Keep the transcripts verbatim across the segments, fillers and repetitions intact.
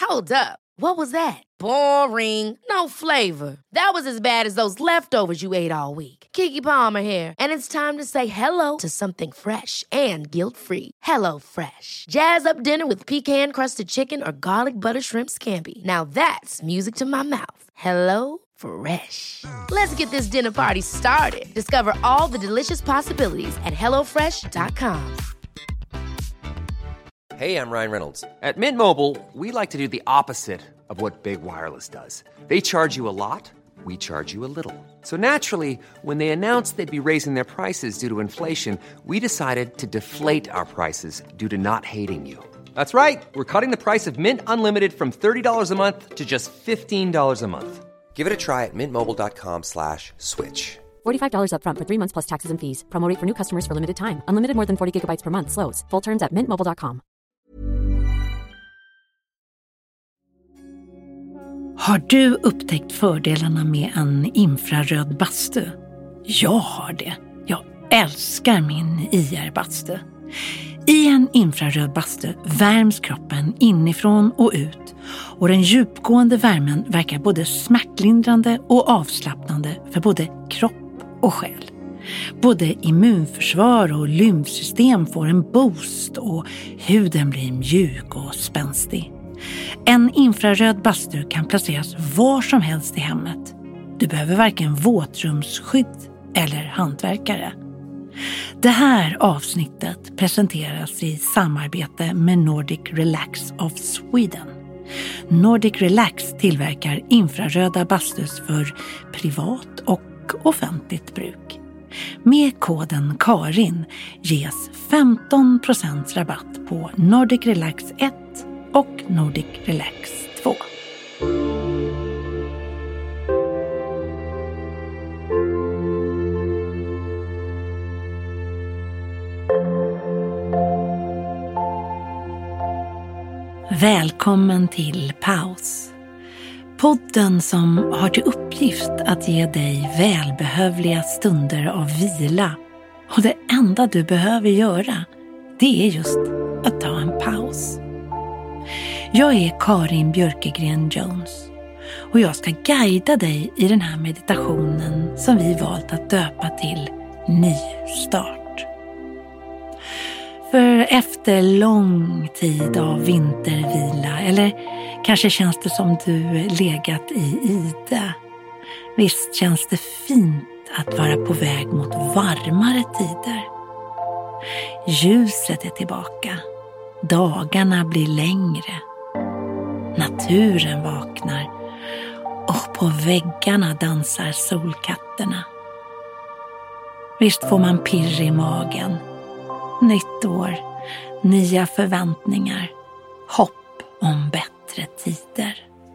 Hold up. What was that? Boring. No flavor. That was as bad as those leftovers you ate all week. Keke Palmer here, and it's time to say hello to something fresh and guilt-free. Hello Fresh. Jazz up dinner with pecan-crusted chicken or garlic butter shrimp scampi. Now that's music to my mouth. Hello Fresh. Let's get this dinner party started. Discover all the delicious possibilities at hello fresh dot com. Hey, I'm Ryan Reynolds. At Mint Mobile, we like to do the opposite of what Big Wireless does. They charge you a lot, we charge you a little. So naturally, when they announced they'd be raising their prices due to inflation, we decided to deflate our prices due to not hating you. That's right. We're cutting the price of Mint Unlimited from thirty dollars a month to just fifteen dollars a month. Give it a try at mintmobile.com slash switch. forty-five dollars up front for three months plus taxes and fees. Promo rate for new customers for limited time. Unlimited more than forty gigabytes per month. Slows full terms at mint mobile dot com. Har du upptäckt fördelarna med en infraröd bastu? Jag har det. Jag älskar min I R-bastu. I en infraröd bastu värms kroppen inifrån och ut, och den djupgående värmen verkar både smärtlindrande och avslappnande för både kropp och själ. Både immunförsvar och lymfsystem får en boost och huden blir mjuk och spänstig. En infraröd bastu kan placeras var som helst i hemmet. Du behöver varken våtrumsskydd eller hantverkare. Det här avsnittet presenteras i samarbete med Nordic Relax of Sweden. Nordic Relax tillverkar infraröda bastus för privat och offentligt bruk. Med koden Karin ges femton procent rabatt på Nordic Relax ett och Nordic Relax två. Välkommen till Paus. Podden som har till uppgift att ge dig välbehövliga stunder av vila. Och det enda du behöver göra, det är just att ta en paus. Jag är Karin Björkegren Jones och jag ska guida dig i den här meditationen som vi valt att döpa till Nystart. För efter lång tid av vintervila, eller kanske känns det som du legat i ide. Visst känns det fint att vara på väg mot varmare tider. Ljuset är tillbaka. Dagarna blir längre. Naturen vaknar. Och på väggarna dansar solkatterna. Visst får man pirr i magen. Nytt år, nya förväntningar, hopp om bättre tider.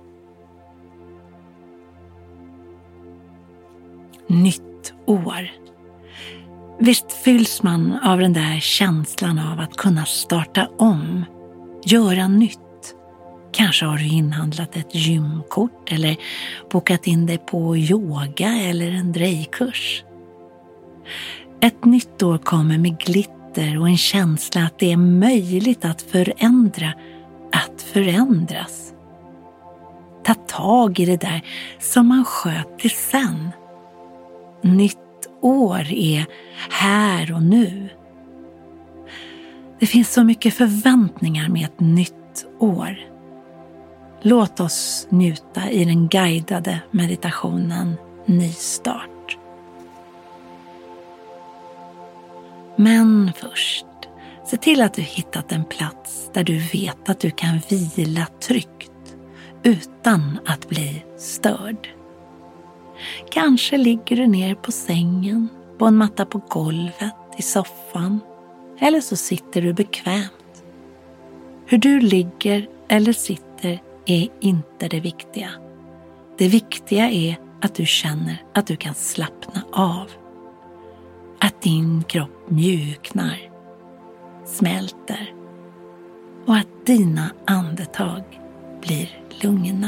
Nytt år. Visst fylls man av den där känslan av att kunna starta om, göra nytt. Kanske har du inhandlat ett gymkort eller bokat in dig på yoga eller en drejkurs. Ett nytt år kommer med glitter och en känsla att det är möjligt att förändra, att förändras. Ta tag i det där som man sköt till sen. Nytt år är här och nu. Det finns så mycket förväntningar med ett nytt år. Låt oss njuta i den guidade meditationen Nystart. Men först, se till att du hittat en plats där du vet att du kan vila tryggt utan att bli störd. Kanske ligger du ner på sängen, på en matta på golvet, i soffan, eller så sitter du bekvämt. Hur du ligger eller sitter är inte det viktiga. Det viktiga är att du känner att du kan slappna av. Att din kropp mjuknar, smälter och att dina andetag blir lugna.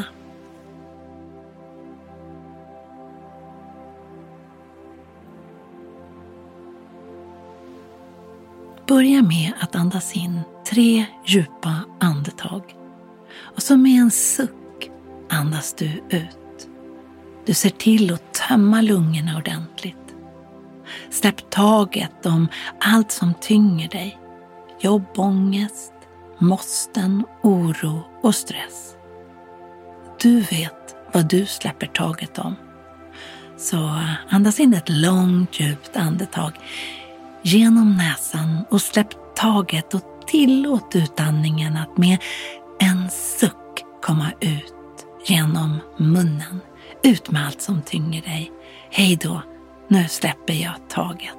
Börja med att andas in tre djupa andetag Och så med en suck andas du ut. Du ser till att tömma lungorna ordentligt. Släpp taget om allt som tynger dig. Jobbångest, måsten, oro och stress. Du vet vad du släpper taget om. Så andas in ett långt djupt andetag genom näsan och släpp taget och tillåt utandningen att med en suck komma ut genom munnen. Ut med allt som tynger dig. Hej då, nu släpper jag taget.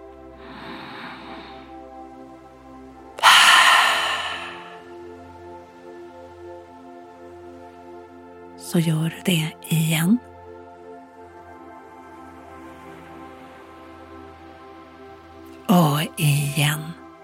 Så gör du det igen. Och igen.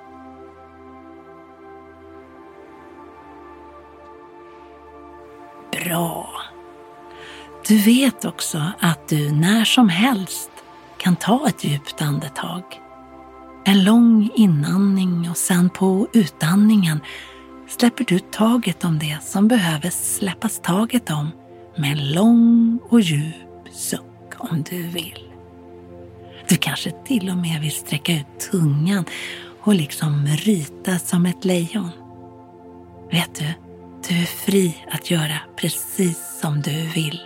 Bra. Du vet också att du när som helst kan ta ett djupt andetag. En lång inandning och sen på utandningen släpper du taget om det som behöver släppas taget om med en lång och djup suck om du vill. Du kanske till och med vill sträcka ut tungan och liksom ryta som ett lejon. Vet du, du är fri att göra precis som du vill.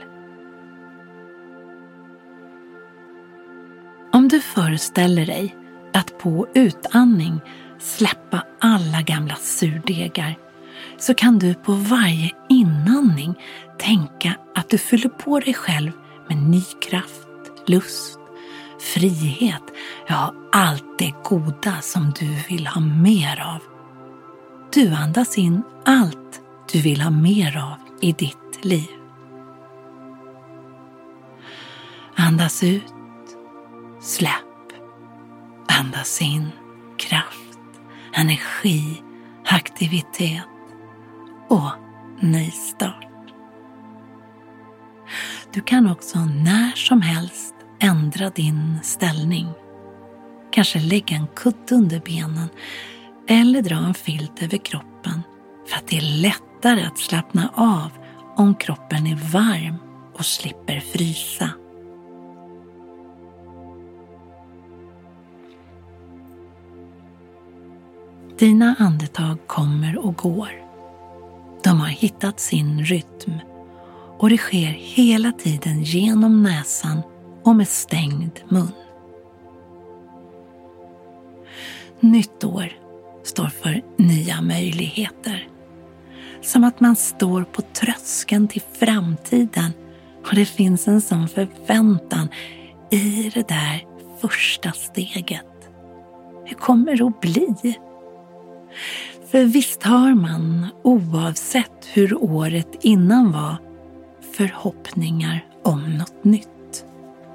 Om du föreställer dig att på utandning släppa alla gamla surdegar så kan du på varje inandning tänka att du fyller på dig själv med ny kraft, lust, frihet, ja allt det goda som du vill ha mer av. Du andas in allt du vill ha mer av i ditt liv. Andas ut, släpp. Andas in kraft, energi, aktivitet och nystart. Du kan också när som helst ändra din ställning. Kanske lägga en kudde under benen eller dra en filt över kroppen för att det är lättare att slappna av om kroppen är varm och slipper frysa. Dina andetag kommer och går. De har hittat sin rytm och det sker hela tiden genom näsan och med stängd mun. Nytt år står för nya möjligheter. Som att man står på tröskeln till framtiden och det finns en sån förväntan i det där första steget. Hur kommer det att bli? För visst har man, oavsett hur året innan var, förhoppningar om något nytt.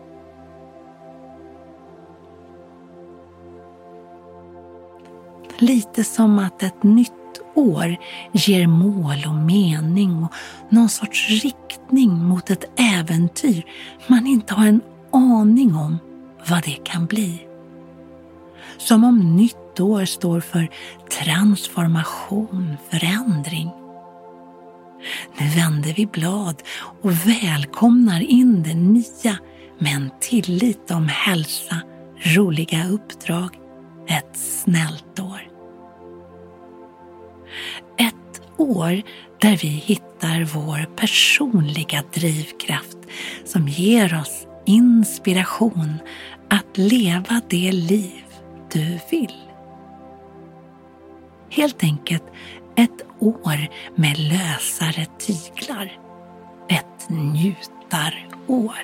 Lite som att ett nytt år ger mål och mening och någon sorts riktning mot ett äventyr man inte har en aning om vad det kan bli. Som om nytt år står för transformation, förändring. Nu vänder vi blad och välkomnar in det nya med en tillit om hälsa, roliga uppdrag, ett snällt år. Ett år där vi hittar vår personliga drivkraft som ger oss inspiration att leva det liv du vill. Helt enkelt ett år med lösare tyglar. Ett njutarår.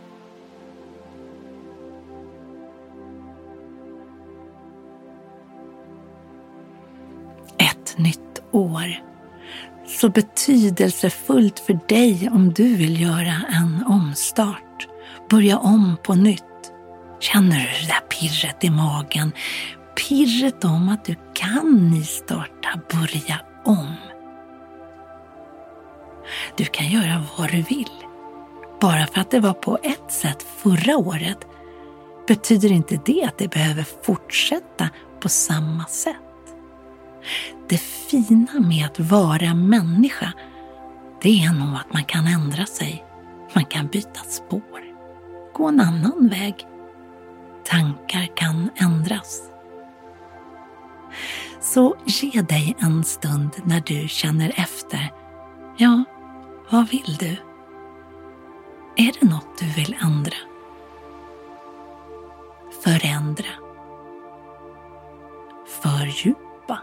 Ett nytt år. Så betydelsefullt för dig om du vill göra en omstart. Börja om på nytt. Känner du det där pirret i magen? Pirret om att du kan nystarta, börja om. Du kan göra vad du vill. Bara för att det var på ett sätt förra året betyder inte det att det behöver fortsätta på samma sätt. Det fina med att vara människa det är nog att man kan ändra sig. Man kan byta spår. Gå en annan väg. Tankar kan ändras. Så ge dig en stund när du känner efter. Ja, vad vill du? Är det något du vill ändra? Förändra. Fördjupa.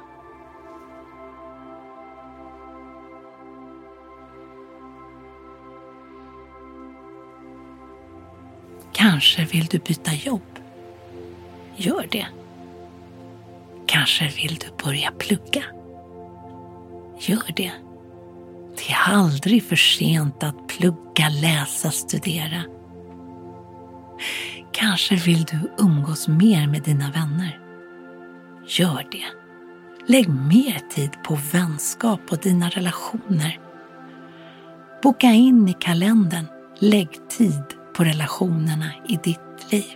Kanske vill du byta jobb. Gör det. Kanske vill du börja plugga. Gör det. Det är aldrig för sent att plugga, läsa, studera. Kanske vill du umgås mer med dina vänner. Gör det. Lägg mer tid på vänskap och dina relationer. Boka in i kalendern. Lägg tid på relationerna i ditt liv.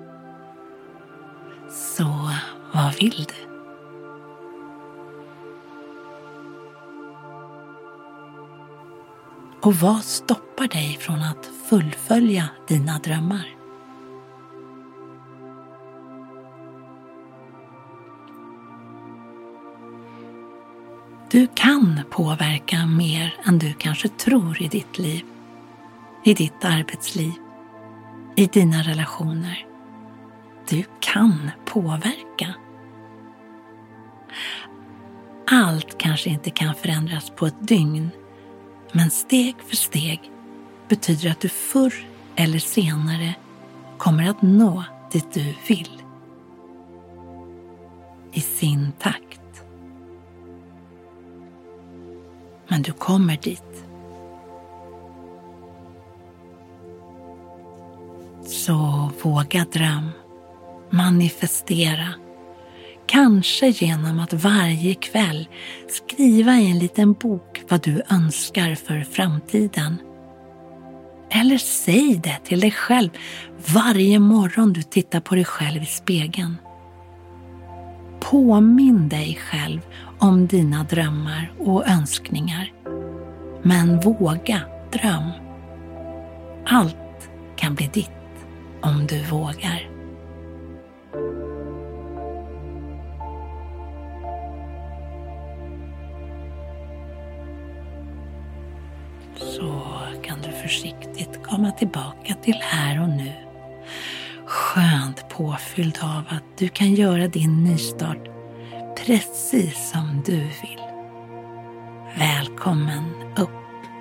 Så vad vill du? Och vad stoppar dig från att fullfölja dina drömmar? Du kan påverka mer än du kanske tror i ditt liv, i ditt arbetsliv, i dina relationer. Du kan påverka. Allt kanske inte kan förändras på ett dygn, men steg för steg betyder att du förr eller senare kommer att nå dit du vill. I sin takt. Men du kommer dit. Så våga dröm. Manifestera. Kanske genom att varje kväll skriva i en liten bok vad du önskar för framtiden. Eller säg det till dig själv varje morgon du tittar på dig själv i spegeln. Påminn dig själv om dina drömmar och önskningar. Men våga dröm. Allt kan bli ditt om du vågar. Så kan du försiktigt komma tillbaka till här och nu. Skönt påfylld av att du kan göra din nystart precis som du vill. Välkommen upp.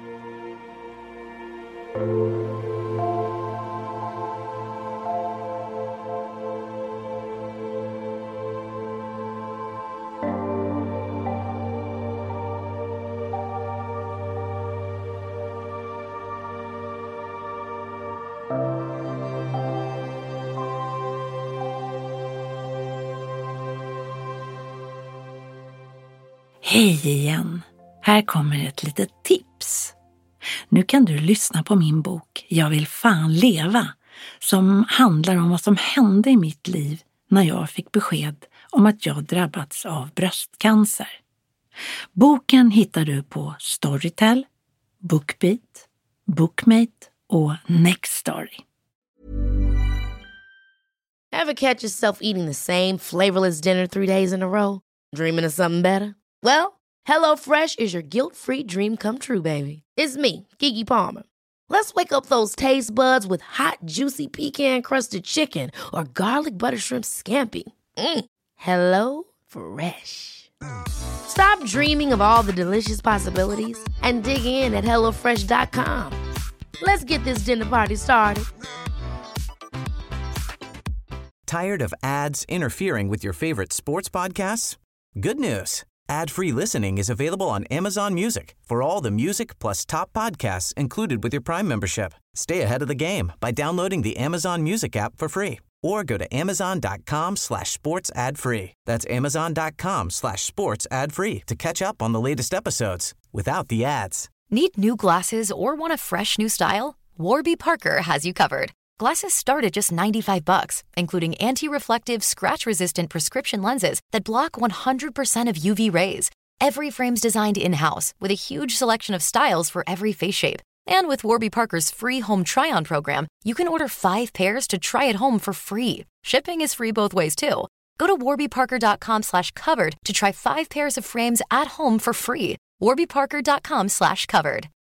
Hej igen! Här kommer ett litet tips. Nu kan du lyssna på min bok Jag vill fan leva, som handlar om vad som hände i mitt liv när jag fick besked om att jag drabbats av bröstcancer. Boken hittar du på Storytel, Bookbeat, Bookmate och Nextory. Ever catch yourself eating the same flavorless dinner three days in a row? Dreaming of something better? Well, HelloFresh is your guilt-free dream come true, baby. It's me, Keke Palmer. Let's wake up those taste buds with hot, juicy pecan-crusted chicken or garlic butter shrimp scampi. Mm. Hello Fresh. Stop dreaming of all the delicious possibilities and dig in at hello fresh dot com. Let's get this dinner party started. Tired of ads interfering with your favorite sports podcasts? Good news. Ad-free listening is available on Amazon Music for all the music plus top podcasts included with your Prime membership. Stay ahead of the game by downloading the Amazon Music app for free or go to amazon.com slash sports ad free. That's amazon.com slash sports ad free to catch up on the latest episodes without the ads. Need new glasses or want a fresh new style? Warby Parker has you covered. Glasses start at just ninety-five bucks, including anti-reflective, scratch-resistant prescription lenses that block one hundred percent of U V rays. Every frame's designed in-house with a huge selection of styles for every face shape. And with Warby Parker's free home try-on program, you can order five pairs to try at home for free. Shipping is free both ways, too. Go to warbyparker.com slash covered to try five pairs of frames at home for free. warbyparker.com slash covered.